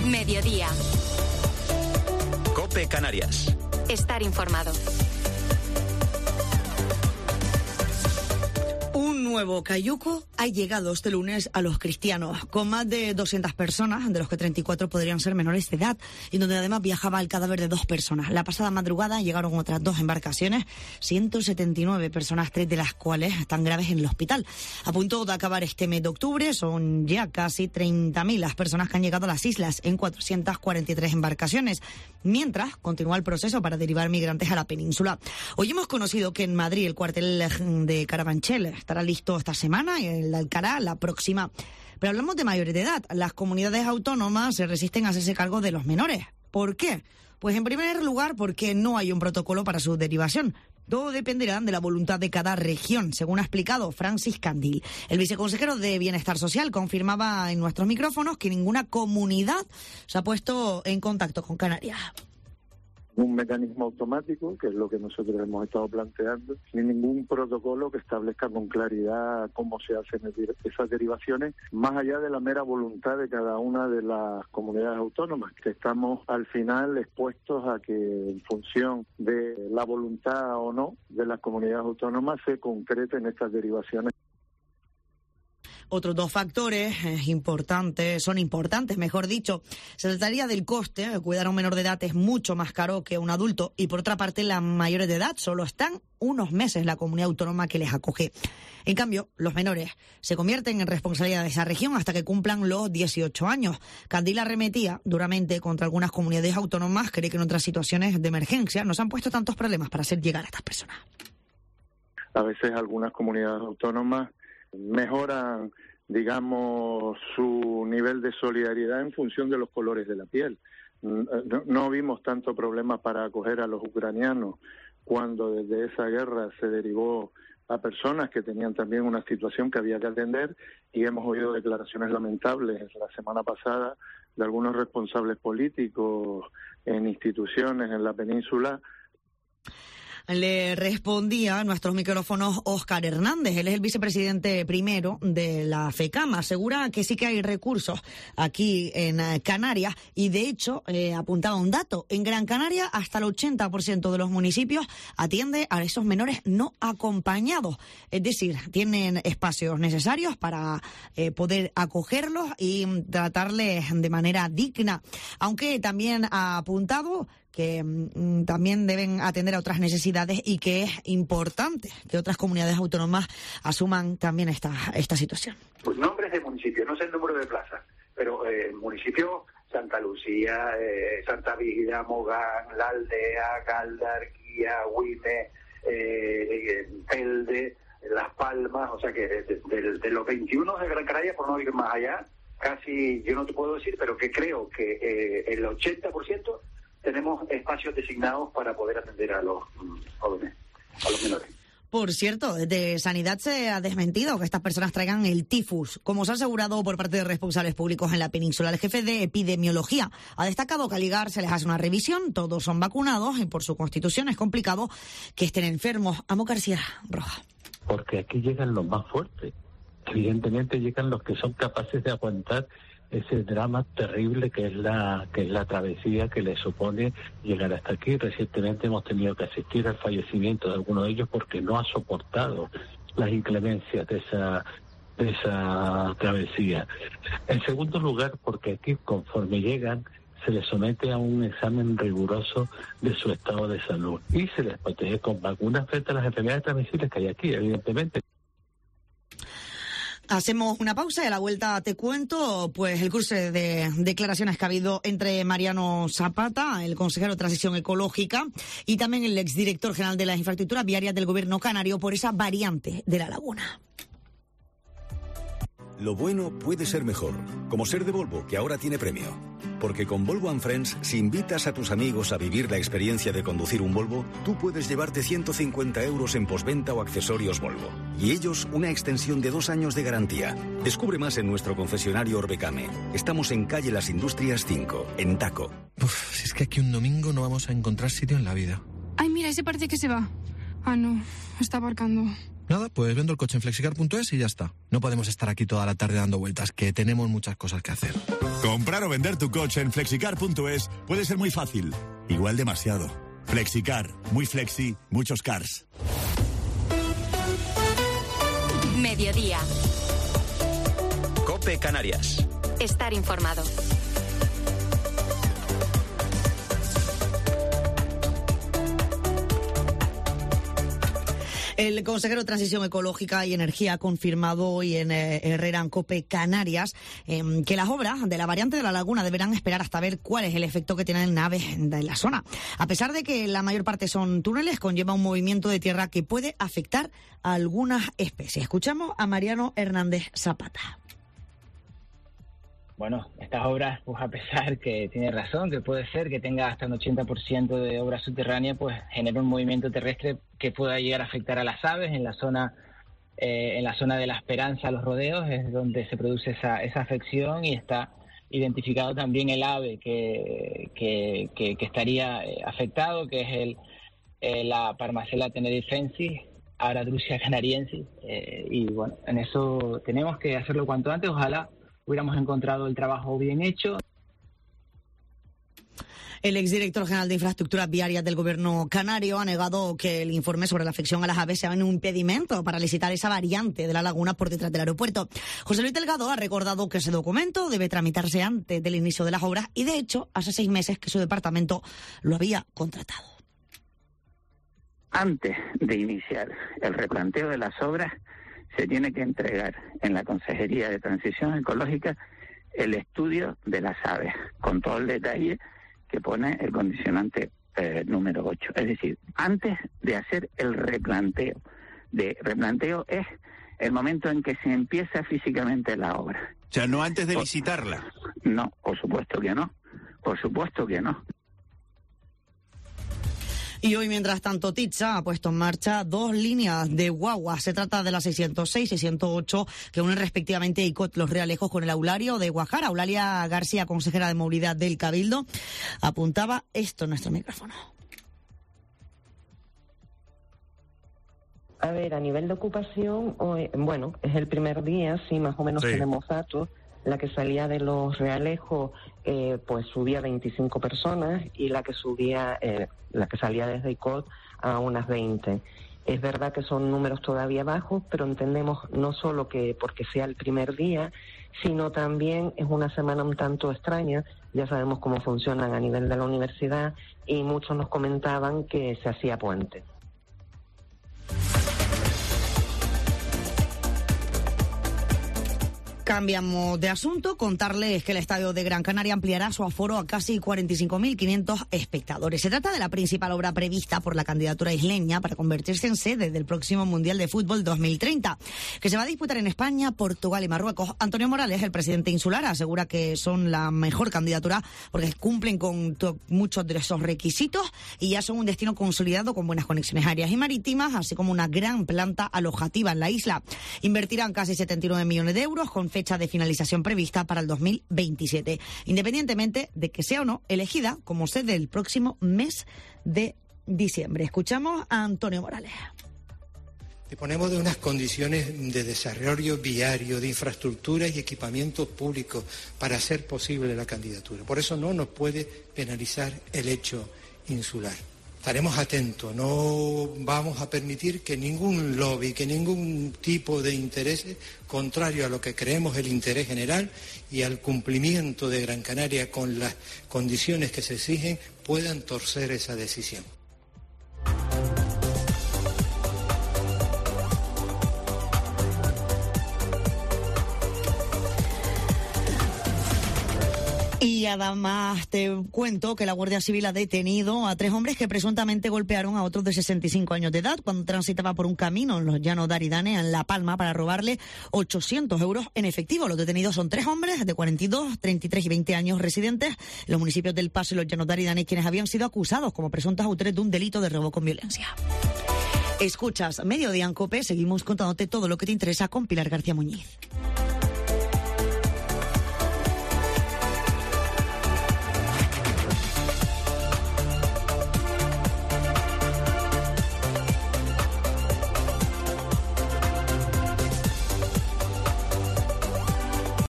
Mediodía. COPE Canarias. Estar informado. Un nuevo cayuco ha llegado este lunes a Los Cristianos, con más de 200 personas, de los que 34 podrían ser menores de edad, y donde además viajaba el cadáver de 2 personas. La pasada madrugada llegaron otras 2 embarcaciones, 179 personas, 3 de las cuales están graves en el hospital. A punto de acabar este mes de octubre, son ya casi 30.000 las personas que han llegado a las islas en 443 embarcaciones, mientras continúa el proceso para derivar migrantes a la península. Hoy hemos conocido que en Madrid el cuartel de Carabanchel estará listo esta semana y el de Alcalá la próxima. Pero hablamos de mayores de edad. Las comunidades autónomas se resisten a hacerse cargo de los menores. ¿Por qué? Pues en primer lugar porque no hay un protocolo para su derivación. Todo dependerá de la voluntad de cada región, según ha explicado Francis Candil. El viceconsejero de Bienestar Social confirmaba en nuestros micrófonos que ninguna comunidad se ha puesto en contacto con Canarias. Un mecanismo automático, que es lo que nosotros hemos estado planteando, ni ningún protocolo que establezca con claridad cómo se hacen esas derivaciones, más allá de la mera voluntad de cada una de las comunidades autónomas, que estamos al final expuestos a que en función de la voluntad o no de las comunidades autónomas se concreten estas derivaciones. Otros 2 factores son importantes, mejor dicho. Se trataría del coste. Cuidar a un menor de edad es mucho más caro que un adulto. Y por otra parte, las mayores de edad solo están unos meses en la comunidad autónoma que les acoge. En cambio, los menores se convierten en responsabilidad de esa región hasta que cumplan los 18 años. Candil arremetía duramente contra algunas comunidades autónomas. Cree que en otras situaciones de emergencia no se han puesto tantos problemas para hacer llegar a estas personas. A veces algunas comunidades autónomas mejoran, digamos, su nivel de solidaridad en función de los colores de la piel. No vimos tanto problema para acoger a los ucranianos cuando desde esa guerra se derivó a personas que tenían también una situación que había que atender, y hemos oído declaraciones lamentables la semana pasada de algunos responsables políticos en instituciones en la península. Le respondía a nuestros micrófonos Óscar Hernández. Él es el vicepresidente primero de la FECAM. Asegura que sí que hay recursos aquí en Canarias y, de hecho, apuntaba un dato. En Gran Canaria, hasta el 80% de los municipios atiende a esos menores no acompañados. Es decir, tienen espacios necesarios para poder acogerlos y tratarles de manera digna. Aunque también ha apuntado que también deben atender a otras necesidades y que es importante que otras comunidades autónomas asuman también esta situación. Pues nombres de municipios, no sé el número de plazas, pero municipios: Santa Lucía, Santa Brígida, Mogán, La Aldea, Galdar, Guía, Huime, Telde, Las Palmas, o sea que de los 21 de Gran Canaria, por no ir más allá, casi yo no te puedo decir, pero que creo que el 80% tenemos espacios designados para poder atender a los jóvenes, a los menores. Por cierto, desde Sanidad se ha desmentido que estas personas traigan el tifus. Como se ha asegurado por parte de responsables públicos en la península, el jefe de epidemiología ha destacado que al llegar se les hace una revisión, todos son vacunados y por su constitución es complicado que estén enfermos. Amo García Roja. Porque aquí llegan los más fuertes. Evidentemente llegan los que son capaces de aguantar ese drama terrible que es la travesía que le supone llegar hasta aquí. Recientemente hemos tenido que asistir al fallecimiento de alguno de ellos porque no ha soportado las inclemencias de esa travesía. En segundo lugar, porque aquí, conforme llegan, se les somete a un examen riguroso de su estado de salud y se les protege con vacunas frente a las enfermedades transmisibles que hay aquí, evidentemente. Hacemos una pausa y a la vuelta te cuento pues el cruce de declaraciones que ha habido entre Mariano Zapata, el consejero de Transición Ecológica, y también el exdirector general de las infraestructuras viarias del gobierno canario por esa variante de la laguna. Lo bueno puede ser mejor, como ser de Volvo, que ahora tiene premio. Porque con Volvo and Friends, si invitas a tus amigos a vivir la experiencia de conducir un Volvo, tú puedes llevarte 150 euros en postventa o accesorios Volvo. Y ellos una extensión de 2 años de garantía. Descubre más en nuestro concesionario Orbecame. Estamos en calle Las Industrias 5, en Taco. Si es que aquí un domingo no vamos a encontrar sitio en la vida. Ay, mira, ese parece que se va. Ah, no, está aparcando. Nada, pues vendo el coche en flexicar.es y ya está. No podemos estar aquí toda la tarde dando vueltas, que tenemos muchas cosas que hacer. Comprar o vender tu coche en flexicar.es puede ser muy fácil, igual demasiado. Flexicar, muy flexi, muchos cars. Mediodía. COPE Canarias. Estar informado. El consejero de Transición Ecológica y Energía ha confirmado hoy en Herrera, en COPE Canarias, que las obras de la variante de la Laguna deberán esperar hasta ver cuál es el efecto que tienen naves en la zona. A pesar de que la mayor parte son túneles, conlleva un movimiento de tierra que puede afectar a algunas especies. Escuchamos a Mariano Hernández Zapata. Bueno, estas obras, pues a pesar que tiene razón, que puede ser que tenga hasta un 80% de obra subterránea, pues genera un movimiento terrestre que pueda llegar a afectar a las aves en la zona de La Esperanza, los rodeos, es donde se produce esa afección, y está identificado también el ave que estaría afectado, que es la Parmacela tenerifensis, Aradrusia canariensis, y bueno, en eso tenemos que hacerlo cuanto antes. Ojalá hubiéramos encontrado el trabajo bien hecho. El exdirector general de Infraestructuras Viarias del Gobierno canario ha negado que el informe sobre la afección a las aves sea un impedimento para licitar esa variante de la Laguna por detrás del aeropuerto. José Luis Delgado ha recordado que ese documento debe tramitarse antes del inicio de las obras y, de hecho, hace 6 meses que su departamento lo había contratado. Antes de iniciar el replanteo de las obras, se tiene que entregar en la Consejería de Transición Ecológica el estudio de las aves, con todo el detalle que pone el condicionante número 8. Es decir, antes de hacer el replanteo. Replanteo es el momento en que se empieza físicamente la obra. O sea, no antes de licitarla. No, por supuesto que no. Por supuesto que no. Y hoy, mientras tanto, Titsa ha puesto en marcha 2 líneas de guagua. Se trata de la 606 y 608, que unen respectivamente Icot Los Realejos con el Aulario de Guajara. Eulalia García, consejera de Movilidad del Cabildo, apuntaba esto en nuestro micrófono. A ver, a nivel de ocupación, hoy, bueno, es el primer día, sí, más o menos tenemos datos. La que salía de Los Realejos, pues subía 25 personas, y la que salía desde Icot a unas 20. Es verdad que son números todavía bajos, pero entendemos no solo que porque sea el primer día, sino también es una semana un tanto extraña. Ya sabemos cómo funcionan a nivel de la universidad, y muchos nos comentaban que se hacía puente. Cambiamos de asunto. Contarles que el Estadio de Gran Canaria ampliará su aforo a casi 45.500 espectadores. Se trata de la principal obra prevista por la candidatura isleña para convertirse en sede del próximo Mundial de Fútbol 2030, que se va a disputar en España, Portugal y Marruecos. Antonio Morales, el presidente insular, asegura que son la mejor candidatura porque cumplen con muchos de esos requisitos y ya son un destino consolidado con buenas conexiones aéreas y marítimas, así como una gran planta alojativa en la isla. Invertirán casi 79 millones de euros con fecha de finalización prevista para el 2027, independientemente de que sea o no elegida como sede el próximo mes de diciembre. Escuchamos a Antonio Morales. Disponemos de unas condiciones de desarrollo viario, de infraestructuras y equipamientos públicos para hacer posible la candidatura. Por eso no nos puede penalizar el hecho insular. Estaremos atentos, no vamos a permitir que ningún lobby, que ningún tipo de interés contrario a lo que creemos el interés general y al cumplimiento de Gran Canaria con las condiciones que se exigen puedan torcer esa decisión. Y además te cuento que la Guardia Civil ha detenido a 3 hombres que presuntamente golpearon a otros de 65 años de edad cuando transitaba por un camino en los Llanos de Aridane, en La Palma, para robarle 800 euros en efectivo. Los detenidos son 3 hombres de 42, 33 y 20 años residentes en los municipios del Paso y los Llanos de Aridane, quienes habían sido acusados como presuntos autores de un delito de robo con violencia. Escuchas Mediodía en COPE, seguimos contándote todo lo que te interesa con Pilar García Muñiz.